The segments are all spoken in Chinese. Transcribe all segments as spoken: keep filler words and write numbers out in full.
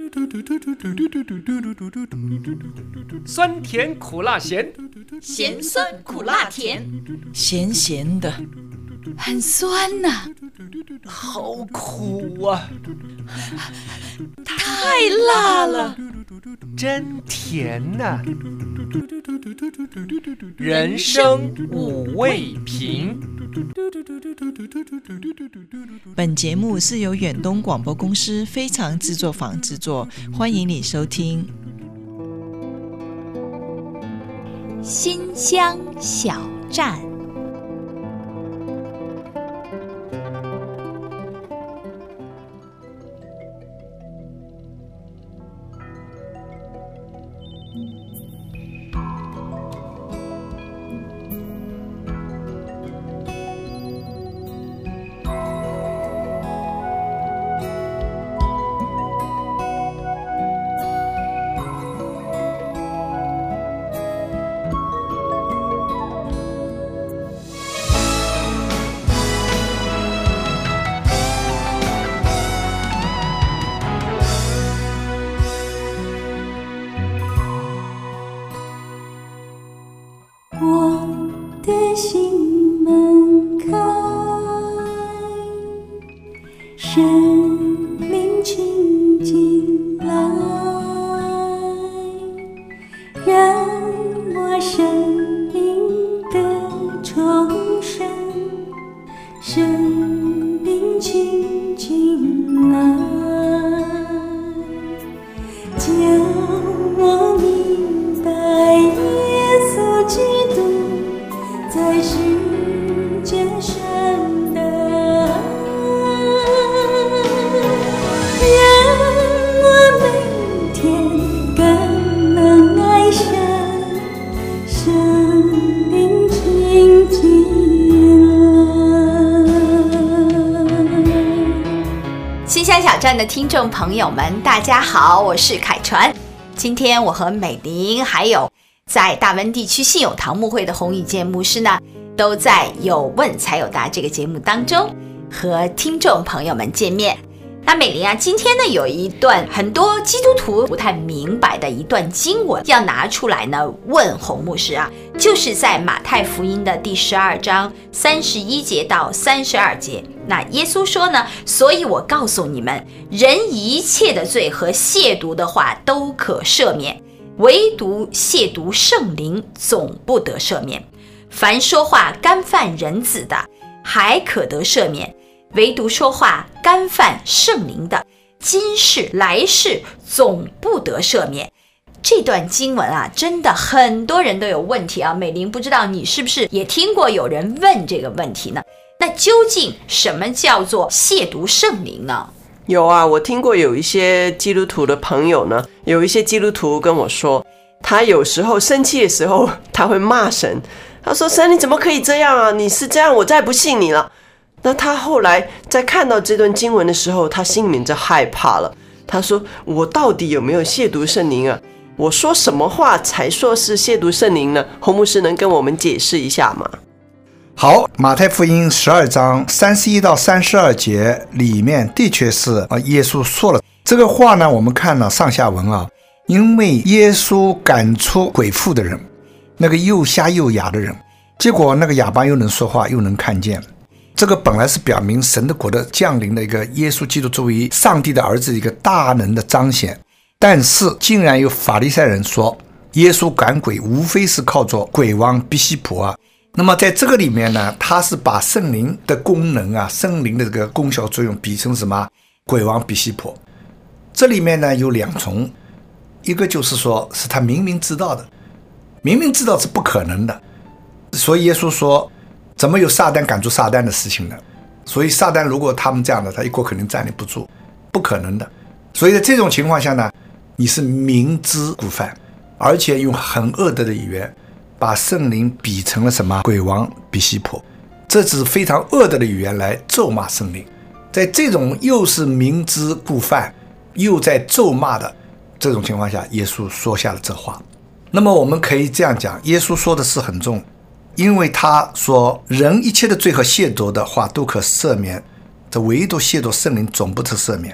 酸甜苦辣咸， 咸酸苦辣甜， 咸咸的，很酸呐、啊， 好苦啊， 太辣了， 真甜呐、啊。人生五味瓶。 本节目是由远东广播公司非常制作坊制作，欢迎你收听。 新乡小站。新乡小站的听众朋友们，大家好，我是凯传。今天我和美玲还有在大温地区信友堂牧会的洪以健牧师呢，都在有问才有答这个节目当中和听众朋友们见面。那美玲啊，今天呢有一段很多基督徒不太明白的一段经文要拿出来呢问洪牧师啊，就是在马太福音的第十二章三十一节到三十二节。那耶稣说呢，所以我告诉你们，人一切的罪和亵渎的话都可赦免，唯独亵渎圣灵总不得赦免。凡说话干犯人子的还可得赦免，唯独说话干犯圣灵的，今世来世总不得赦免。这段经文啊，真的很多人都有问题啊。美玲，不知道你是不是也听过有人问这个问题呢？那究竟什么叫做亵渎圣灵呢？ 有啊，我听过有一些基督徒的朋友呢，有一些基督徒跟我说，他有时候生气的时候他会骂神，他说神你怎么可以这样啊，你是这样我再不信你了。那他后来在看到这段经文的时候，他心里面就害怕了，他说我到底有没有亵渎圣灵啊？我说什么话才说是亵渎圣灵呢？洪牧师能跟我们解释一下吗？ 好，马太福音十二章三十一到三十二节里面的确是耶稣说了这个话呢，我们看了上下文啊，因为耶稣赶出鬼妇的人，那个又瞎又哑的人，结果那个哑巴又能说话又能看见，这个本来是表明神的国的降临的一个耶稣基督作为上帝的儿子一个大能的彰显，但是竟然有法利赛人说耶稣赶鬼无非是靠着鬼王比西卜啊。那么在这个里面呢，他是把圣灵的功能啊，圣灵的这个功效作用比成什么？鬼王比西卜。这里面呢有两重，一个就是说是他明明知道的，明明知道是不可能的，所以耶稣说怎么有撒旦赶出撒旦的事情呢？所以撒旦如果他们这样的，他一国肯定站立不住，不可能的。所以在这种情况下呢，你是明知故犯，而且用很恶毒的语言把圣灵比成了什么？鬼王比西卜。这只是非常恶毒的语言来咒骂圣灵。在这种又是明知故犯又在咒骂的这种情况下，耶稣说下了这话。那么我们可以这样讲，耶稣说的是很重，因为他说人一切的罪和亵渎的话都可赦免，这唯独亵渎圣灵总不得赦免。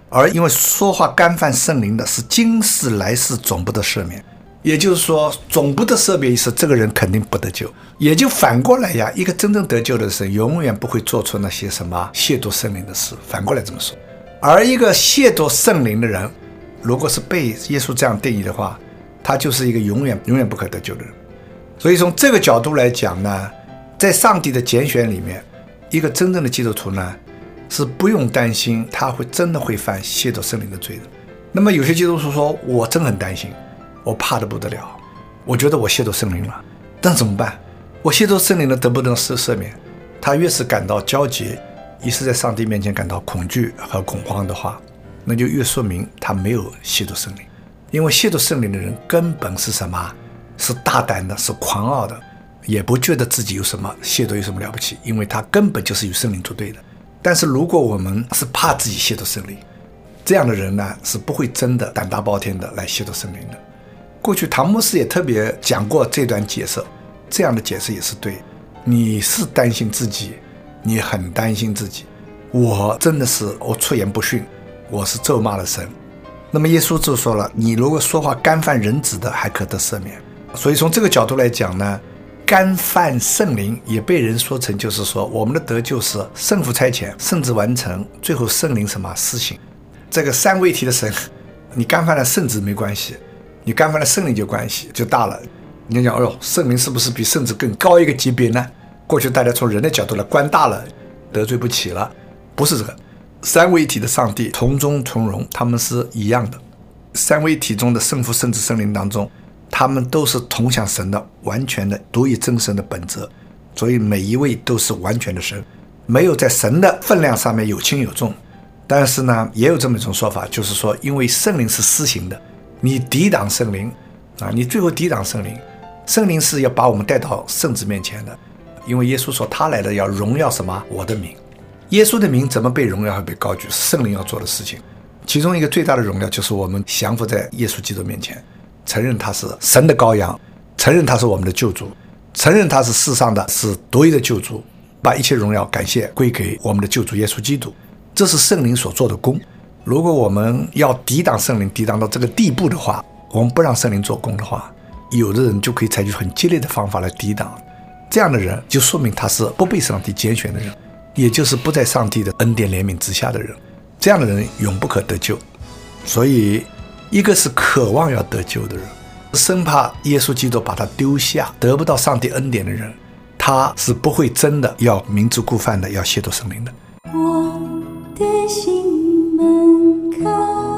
而因为说话干犯圣灵的是今世来世总不得赦免，也就是说总不得赦免意思，这个人肯定不得救。也就反过来呀，一个真正得救的人永远不会做出那些什么亵渎圣灵的事，反过来这么说。而一个亵渎圣灵的人，如果是被耶稣这样定义的话，他就是一个永远永远不可得救的人。所以从这个角度来讲呢，在上帝的拣选里面，一个真正的基督徒呢是不用担心他会真的会犯亵渎圣灵的罪的。那么有些基督徒说，我真很担心，我怕得不得了，我觉得我亵渎圣灵了，但怎么办？我亵渎圣灵了，得不得赦赦免？他越是感到焦急，一是在上帝面前感到恐惧和恐慌的话，那就越说明他没有亵渎圣灵。因为亵渎圣灵的人根本是什么？是大胆的，是狂傲的，也不觉得自己有什么亵渎有什么了不起，因为他根本就是与圣灵作对的。但是如果我们是怕自己亵渎圣灵，这样的人呢是不会真的胆大包天的来亵渎圣灵的。过去唐牧师也特别讲过这段解释，这样的解释也是对。你是担心自己，你很担心自己，我真的是我出言不逊，我是咒骂了神。那么耶稣就说了，你如果说话干犯人子的，还可得赦免。所以从这个角度来讲呢，干犯圣灵也被人说成就是说我们的得救是圣父差遣，圣子完成，最后圣灵什么施行。这个三位一体的神，你干犯了圣子没关系，你干犯了圣灵就关系就大了。你讲，哎呦，圣灵是不是比圣子更高一个级别呢？过去大家从人的角度来官大了，得罪不起了，不是这个。三位一体的上帝同宗同荣，他们是一样的。三位一体中的圣父、圣子、圣灵当中，他们都是同享神的完全的独一真神的本质，所以每一位都是完全的神，没有在神的分量上面有轻有重。但是呢，也有这么一种说法，就是说因为圣灵是施行的，你抵挡圣灵啊，你最后抵挡圣灵，圣灵是要把我们带到圣子面前的。因为耶稣说他来了要荣耀什么？我的名。耶稣的名怎么被荣耀和被高举？是圣灵要做的事情。其中一个最大的荣耀就是我们降服在耶稣基督面前，承认他是神的羔羊，承认他是我们的救主，承认他是世上的是独一的救主，把一切荣耀感谢归给我们的救主耶稣基督。这是圣灵所做的功。如果我们要抵挡圣灵，抵挡到这个地步的话，我们不让圣灵做工的话，有的人就可以采取很激烈的方法来抵挡。这样的人就说明他是不被上帝拣选的人，也就是不在上帝的恩典怜悯之下的人。这样的人永不可得救。所以一个是渴望要得救的人，生怕耶稣基督把他丢下，得不到上帝恩典的人，他是不会真的要明知故犯的要亵渎圣灵的。 我的心门开，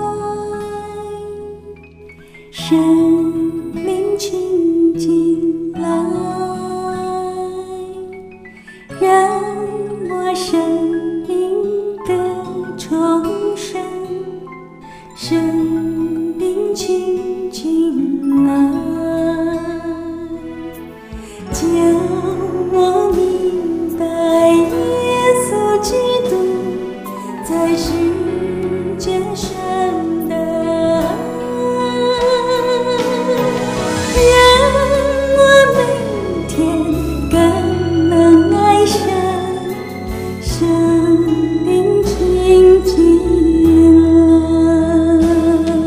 生命亲近来，让我生命的重生，生命亲近来，叫我明白耶稣基督在世界上的爱，让我每天更能爱上生命亲近来。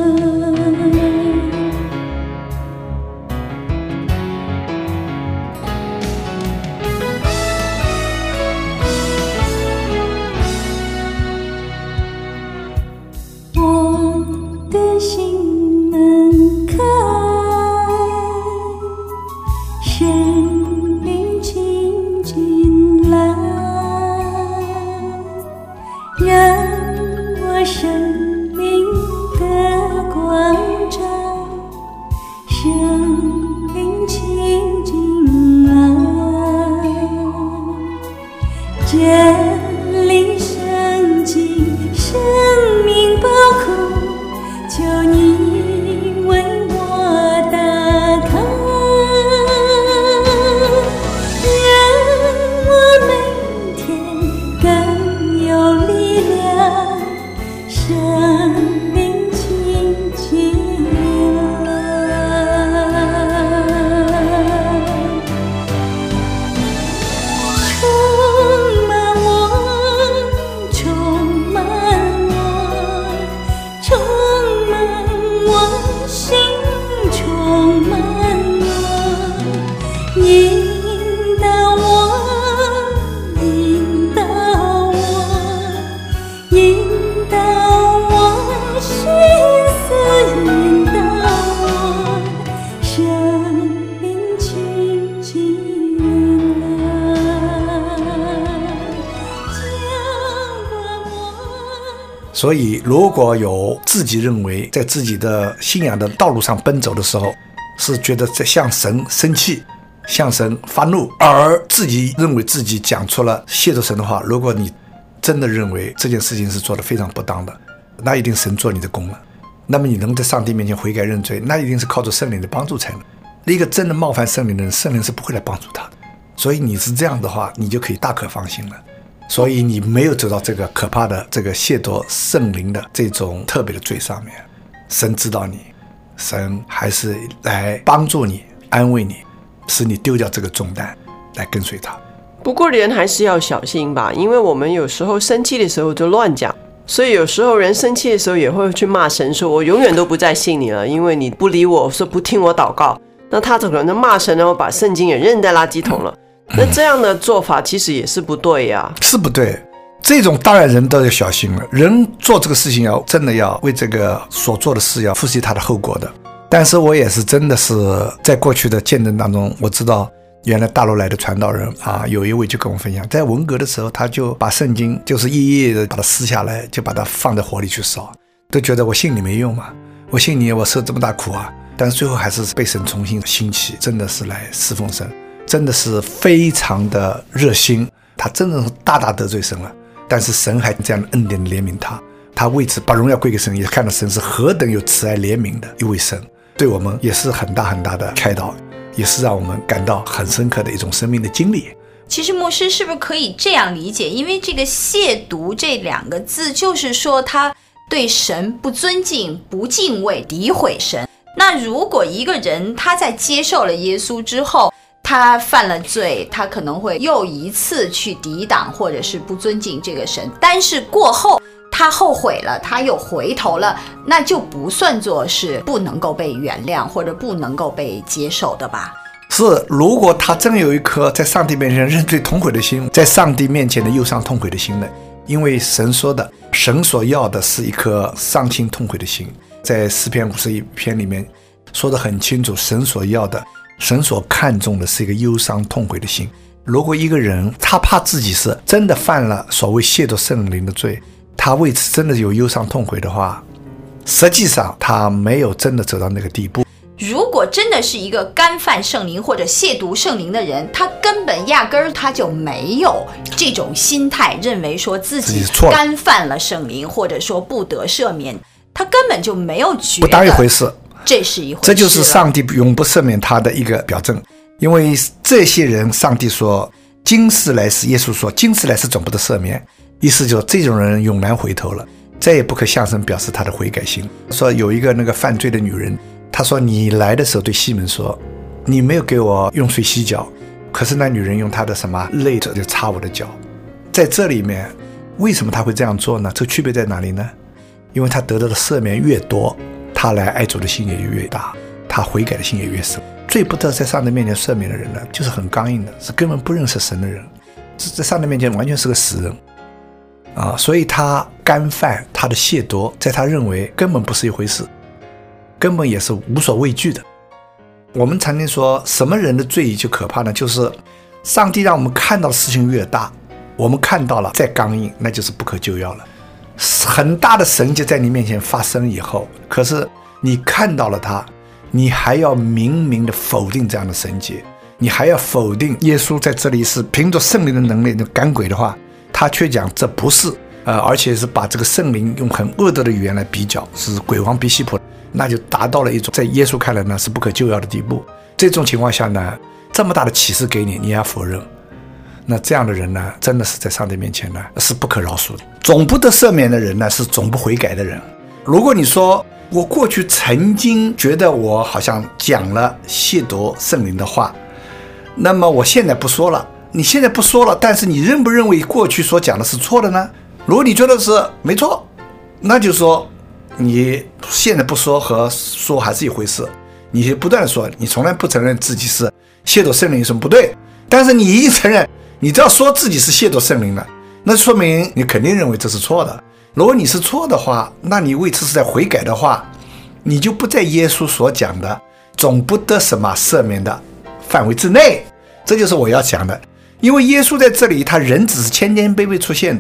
所以如果有自己认为在自己的信仰的道路上奔走的时候，是觉得在向神生气，向神发怒，而自己认为自己讲出了亵渎神的话，如果你真的认为这件事情是做得非常不当的，那一定神做你的功了。那么你能在上帝面前悔改认罪，那一定是靠着圣灵的帮助才能。一个真的冒犯圣灵的人，圣灵是不会来帮助他的。所以你是这样的话，你就可以大可放心了。所以你没有走到这个可怕的这个亵渎圣灵的这种特别的罪上面。神知道你，神还是来帮助你，安慰你，使你丢掉这个重担，来跟随他。 不过人还是要小心吧，因为我们有时候生气的时候就乱讲，所以有时候人生气的时候也会去骂神，说我永远都不再信你了，因为你不理我，说不听我祷告。那他可能骂神，然后把圣经也扔在垃圾桶了。那这样的做法其实也是不对呀、啊， 是不对。这种当然人都要小心了，人做这个事情要真的要为这个所做的事要负起他的后果的。但是我也是真的是在过去的见证当中，我知道原来大陆来的传道人啊，有一位就跟我分享，在文革的时候，他就把圣经就是一页的把它撕下来，就把它放在火里去烧，都觉得我信你没用嘛，我信你我受这么大苦啊，但是最后还是被神重新兴起，真的是来侍奉神，真的是非常的热心，他真的是大大得罪神了，但是神还这样的恩典怜悯他，他为此把荣耀归给神，也看到神是何等有慈爱怜悯的一位神，对我们也是很大很大的开导，也是让我们感到很深刻的一种生命的经历。 其实牧师是不是可以这样理解，因为这个亵渎这两个字就是说他对神不尊敬、不敬畏、诋毁神。那如果一个人他在接受了耶稣之后，他犯了罪，他可能会又一次去抵挡或者是不尊敬这个神，但是过后他后悔了，他又回头了，那就不算作是不能够被原谅或者不能够被接受的吧。 是，如果他真有一颗在上帝面前认罪痛悔的心，在上帝面前的忧伤痛悔的心呢？因为神说的，神所要的是一颗伤心痛悔的心，在诗篇五十一篇里面说得很清楚，神所要的，神所看重的是一个忧伤痛悔的心。如果一个人他怕自己是真的犯了所谓亵渎圣灵的罪，他为此真的有忧伤痛悔的话，实际上他没有真的走到那个地步。 如果真的是一个干犯圣灵或者亵渎圣灵的人，他根本压根儿他就没有这种心态，认为说自己干犯了圣灵或者说不得赦免，他根本就没有觉得不当一回事， 这是一回事， 这就是上帝永不赦免他的一个表证。因为这些人，上帝说今世来世，耶稣说今世来世总不得赦免，意思就是这种人永难回头了，再也不可向神表示他的悔改心。说有一个那个犯罪的女人，她说你来的时候对西门说你没有给我用水洗脚，可是那女人用她的什么泪就擦我的脚。在这里面为什么她会这样做呢？这区别在哪里呢？因为她得到的赦免越多，她来爱主的心也越大，她悔改的心也越深。最不得在上帝面前赦免的人呢，就是很刚硬的，是根本不认识神的人，在上帝面前完全是个死人啊！所以他干犯他的亵渎，在他认为根本不是一回事，根本也是无所畏惧的。我们常经说什么人的罪就可怕呢？就是上帝让我们看到的事情越大，我们看到了再刚硬，那就是不可救药了。很大的神迹在你面前发生以后，可是你看到了他，你还要明明的否定这样的神迹，你还要否定耶稣在这里是凭着圣灵的能力赶鬼的话，他却讲这不是，呃，而且是把这个圣灵用很恶毒的语言来比较，是鬼王比西卜，那就达到了一种在耶稣看来呢是不可救药的地步。这种情况下呢，这么大的启示给你，你也要否认，那这样的人呢，真的是在上帝面前呢是不可饶恕的。总不得赦免的人呢，是总不悔改的人。如果你说我过去曾经觉得我好像讲了亵渎圣灵的话，那么我现在不说了。你现在不说了，但是你认不认为过去所讲的是错的呢？如果你觉得是没错，那就说你现在不说和说还是一回事。你不断的说，你从来不承认自己是亵渎圣灵有什么不对，但是你一承认，你只要说自己是亵渎圣灵了，那说明你肯定认为这是错的。如果你是错的话，那你为此是在悔改的话，你就不在耶稣所讲的总不得什么赦免的范围之内。这就是我要讲的。因为耶稣在这里，他人只是谦谦卑卑出现的，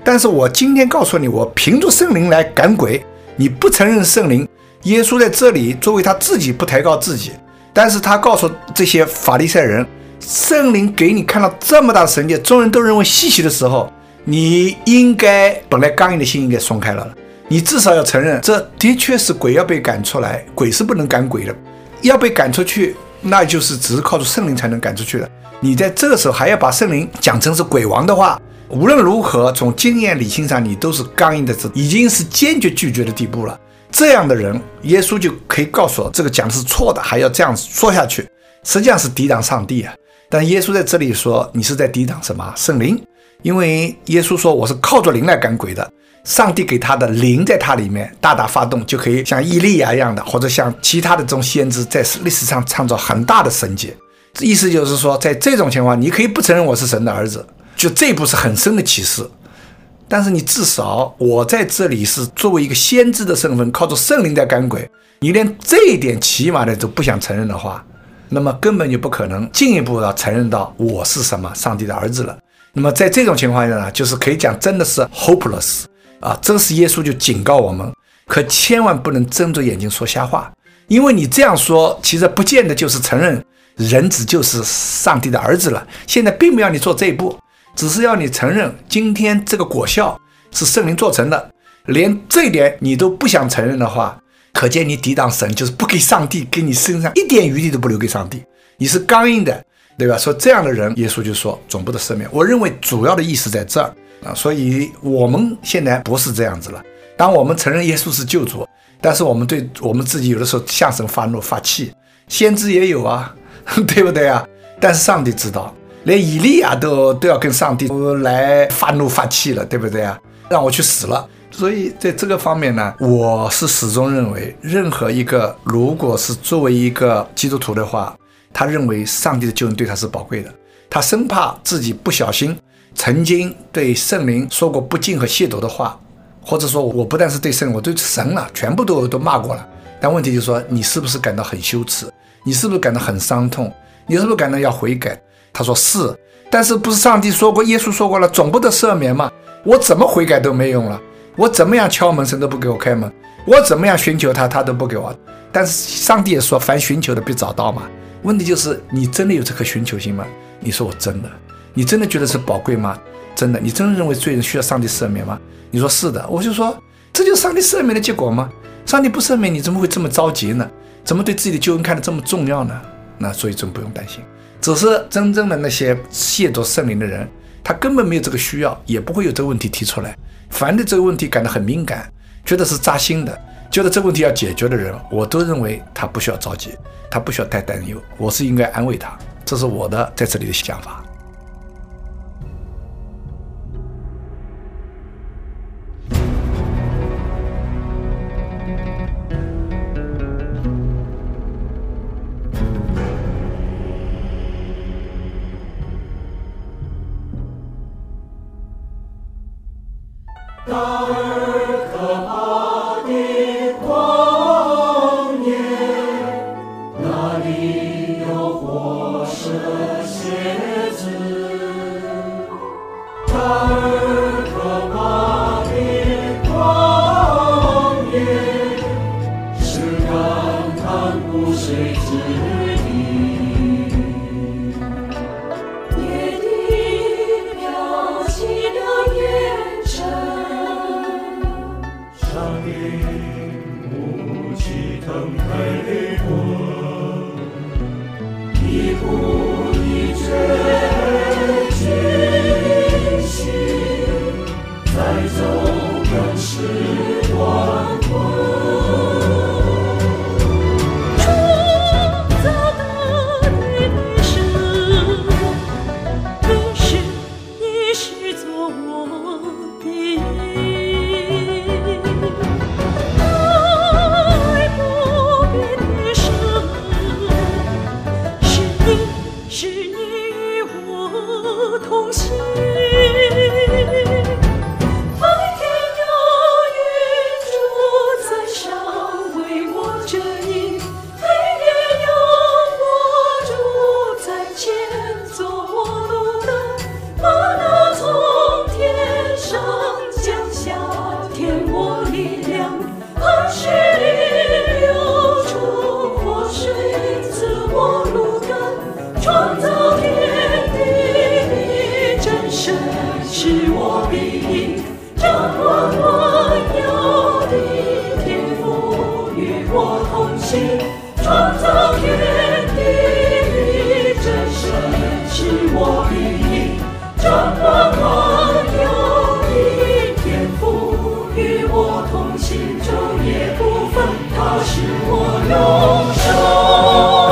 但是我今天告诉你，我凭着圣灵来赶鬼，你不承认圣灵。耶稣在这里作为他自己不抬高自己，但是他告诉这些法利赛人，圣灵给你看到这么大的神迹，众人都认为稀奇的时候，你应该本来刚硬的心应该松开了，你至少要承认，这的确是鬼要被赶出来，鬼是不能赶鬼的，要被赶出去，那就是只是靠着圣灵才能赶出去的。你在这个时候还要把圣灵讲成是鬼王的话，无论如何从经验理性上你都是刚硬的，已经是坚决拒绝的地步了。这样的人，耶稣就可以告诉我，这个讲是错的，还要这样说下去，实际上是抵挡上帝啊。但耶稣在这里说，你是在抵挡什么？圣灵。因为耶稣说，我是靠着灵来赶鬼的，上帝给他的灵在他里面大大发动，就可以像以利亚一样的，或者像其他的这种先知在历史上创造很大的神迹。意思就是说，在这种情况，你可以不承认我是神的儿子，就这一步是很深的启示。但是你至少我在这里是作为一个先知的身份，靠着圣灵在赶鬼，你连这一点起码的都不想承认的话，那么根本就不可能进一步的承认到我是什么上帝的儿子了。那么在这种情况下呢，就是可以讲真的是 hopeless 啊，这是耶稣就警告我们，可千万不能睁着眼睛说瞎话，因为你这样说其实不见得就是承认人子就是上帝的儿子了。现在并不要你做这一步，只是要你承认今天这个果效是圣灵做成的，连这一点你都不想承认的话，可见你抵挡神，就是不给上帝，给你身上一点余地都不留给上帝，你是刚硬的，对吧？说这样的人，耶稣就说总不得赦免。我认为主要的意思在这儿啊，所以我们现在不是这样子了。当我们承认耶稣是救主，但是我们对我们自己有的时候向神发怒发气，先知也有啊，对不对啊？但是上帝知道，连以利亚都都要跟上帝来发怒发气了，对不对啊？让我去死了。所以在这个方面呢，我是始终认为，任何一个如果是作为一个基督徒的话，他认为上帝的救恩对他是宝贵的，他生怕自己不小心曾经对圣灵说过不敬和亵渎的话，或者说我不但是对圣灵，我对神了全部都都骂过了。但问题就是说，你是不是感到很羞耻？你是不是感到很伤痛？你是不是感到要悔改？他说是，但是不是上帝说过，耶稣说过了，总不得赦免吗？我怎么悔改都没用了，我怎么样敲门神都不给我开门，我怎么样寻求他他都不给我。但是上帝也说，凡寻求的必找到嘛。问题就是你真的有这颗寻求心吗？你说我真的，你真的觉得是宝贵吗？真的，你真的认为罪人需要上帝赦免吗？你说是的，我就说这就是上帝赦免的结果吗？上帝不赦免，你怎么会这么着急呢？怎么对自己的救恩看得这么重要呢？那所以真不用担心，只是真正的那些亵渎圣灵的人，他根本没有这个需要，也不会有这个问题提出来。凡对这个问题感到很敏感，觉得是扎心的，觉得这个问题要解决的人，我都认为他不需要着急，他不需要太担忧，我是应该安慰他，这是我的在这里的想法。 大而可怕的旷野，那里有火蛇蝎子。大而可怕的旷野，是干旱无水之地。野地飘起了烟尘，山林雾气腾飞滚，一步一追军行，再走更是黄昏。创造大地的神，你是你是做我的爱不变的神，是你是你与我同行。白天有雨我同行，创造天地真神是我庇荫，掌管万有的天父与我同行，昼夜不分，他是我永生。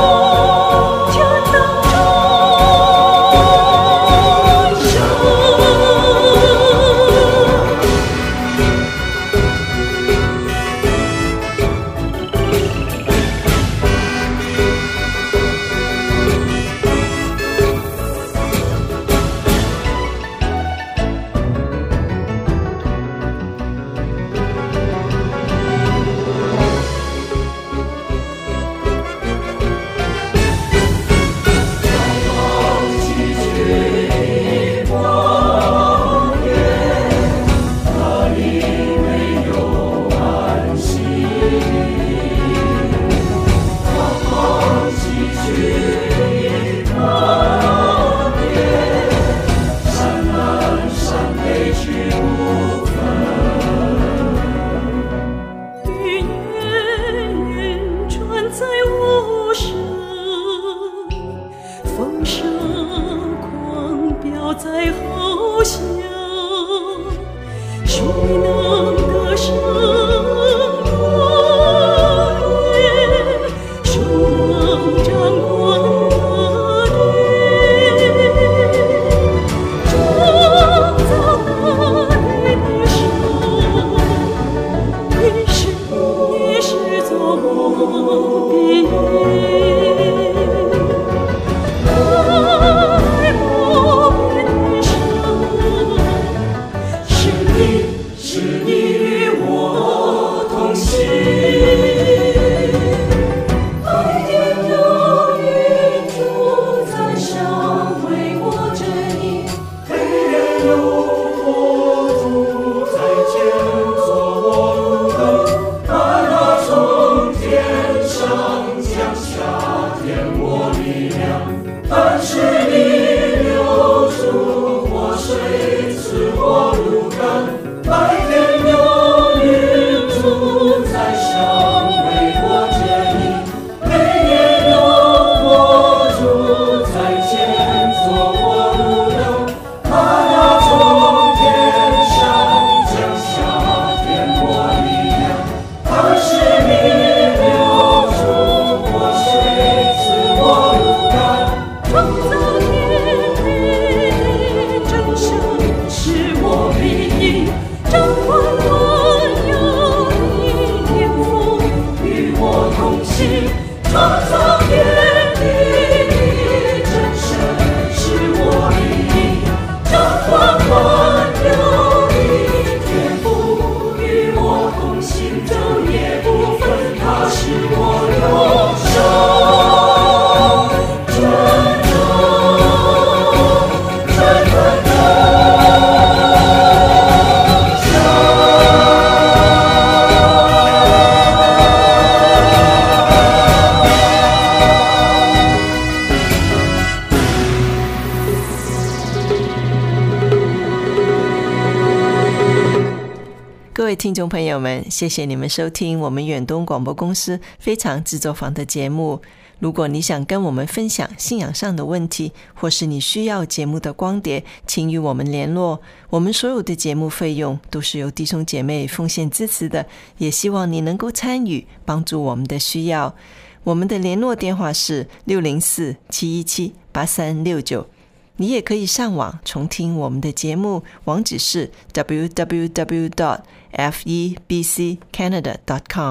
各位听众朋友们，谢谢你们收听我们远东广播公司非常制作坊的节目。如果你想跟我们分享信仰上的问题，或是你需要节目的光碟，请与我们联络。我们所有的节目费用都是由弟兄姐妹奉献支持的，也希望你能够参与，帮助我们的需要。我们的联络电话是六零四七一七八三六九。你也可以上网重听我们的节目，网址是 double-u double-u double-u dot f e b c canada dot com。